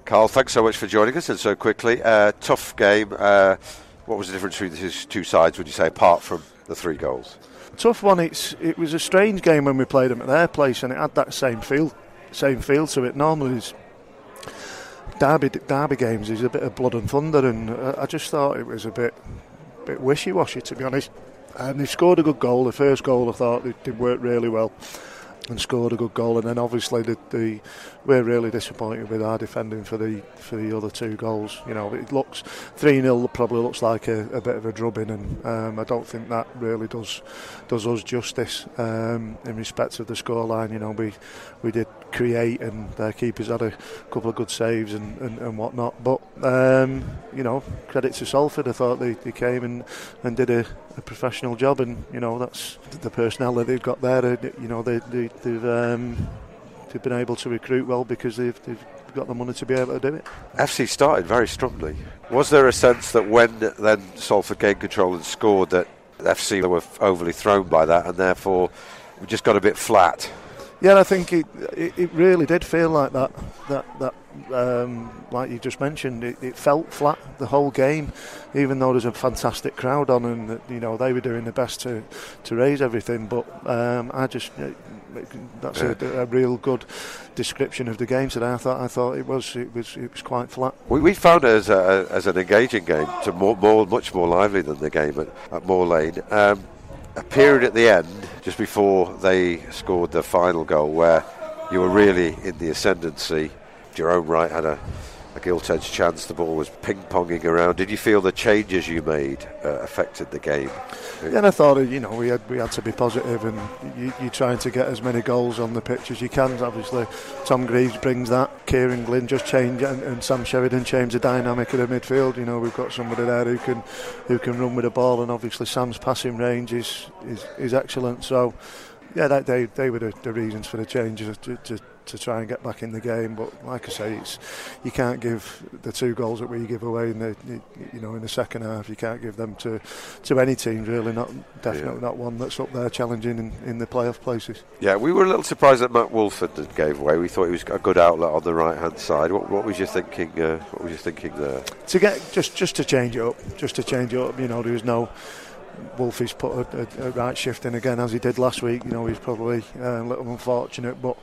Carl, thanks so much for joining us and so quickly. Tough game. What was the difference between the two sides, would you say, apart from the 3 goals? Tough one. It was a strange game when we played them at their place, and it had that same feel to it. Normally, derby games is a bit of blood and thunder, and I just thought it was a bit wishy-washy, to be honest. And they scored a good goal. The first goal, I thought they worked really well and scored a good goal, and then obviously we're really disappointed with our defending for the other 2 goals. You know, it looks 3-0 probably looks like a bit of a drubbing, and I don't think that really does us justice in respect of the scoreline. You know, we did create, and their keepers had a couple of good saves and whatnot, but you know, credit to Salford. I thought they came and did a professional job, and you know, that's the personnel that they've got there. You know, they've been able to recruit well because they've got the money to be able to do it. FC started very strongly. Was there a sense that when then Salford gained control and scored that FC were overly thrown by that, and therefore we just got a bit flat? Yeah, I think it really did feel like that like you just mentioned, it felt flat the whole game, even though there's a fantastic crowd on, and you know, they were doing their best to raise everything. But that's a real good description of the game today. I thought it was quite flat. We found it as an engaging game, much more lively than the game at Moor Lane. A period at the end, just before they scored the final goal, where you were really in the ascendancy. Jerome Wright had a gilt-edged chance. The ball was ping-ponging around. Did you feel the changes you made affected the game? Yeah, and I thought, you know, we had to be positive, and you're trying to get as many goals on the pitch as you can. Obviously, Tom Greaves brings that. Kieran Glynn just changed, and Sam Sheridan changed the dynamic of the midfield. You know, we've got somebody there who can run with the ball, and obviously Sam's passing range is excellent. So, yeah, they were the reasons for the changes to try and get back in the game. But like I say, you can't give the 2 goals that we give away in the second half. You can't give them to any team, really. Not one that's up there challenging in the playoff places. Yeah, we were a little surprised that Matt Woolford gave away. We thought he was a good outlet on the right hand side. What was you thinking? What was you thinking there? To get just to change it up. You know, there was no. Wolfie's put a right shift in again, as he did last week. You know, he's probably a little unfortunate, but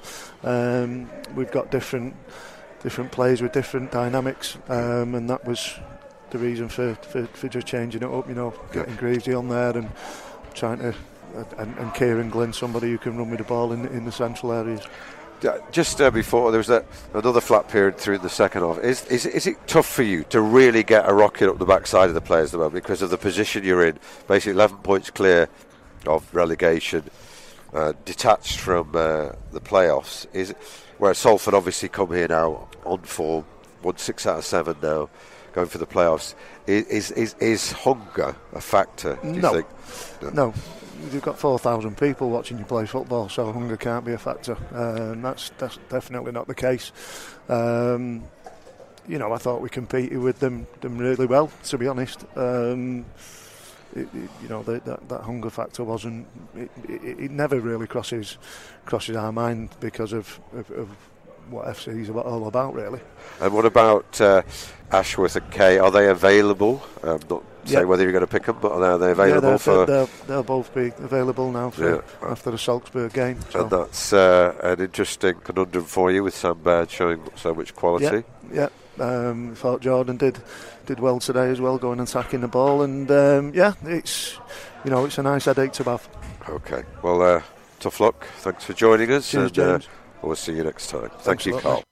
we've got different players with different dynamics, and that was the reason for just changing it up. You know, getting Greavesy on there and trying to and Kieran Glynn, somebody who can run with the ball in the central areas. Just before, there was another flat period through the second half. Is it tough for you to really get a rocket up the backside of the players at the moment because of the position you're in? Basically 11 points clear of relegation, detached from the playoffs. Where Salford obviously come here now on form, won 6 out of 7 now, going for the playoffs. Is hunger a factor, do you think? No. You've got 4,000 people watching you play football, so hunger can't be a factor. That's definitely not the case. You know, I thought we competed with them really well, to be honest. You know, that hunger factor wasn't. It never really crosses our mind because of what FC is all about, really. And what about Ashworth and Kay? Are they available? Not say whether you're going to pick them, but are they available they'll both be available now after the Salzburg game. So. And that's an interesting conundrum for you, with Sam Baird showing so much quality. Yeah. Thought Jordan did well today as well, going and attacking the ball, and it's a nice headache to have. Okay, well, tough luck. Thanks for joining us. Cheers, James. We'll see you next time. Thank you, Carl.